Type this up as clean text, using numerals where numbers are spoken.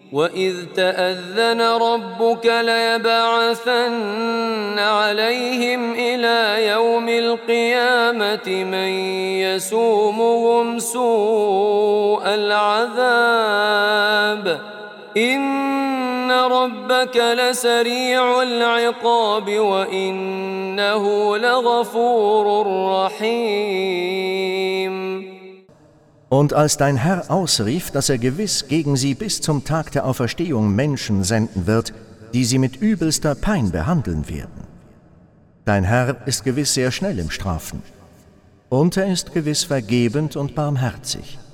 وإذ تأذن ربك ليبعثن عليهم إلى يوم القيامة من يسومهم سوء العذاب إن ربك لسريع العقاب وإنه لغفور رحيم. Und als dein Herr ausrief, dass er gewiss gegen sie bis zum Tag der Auferstehung Menschen senden wird, die sie mit übelster Pein behandeln werden. Dein Herr ist gewiss sehr schnell im Strafen, und er ist gewiss vergebend und barmherzig.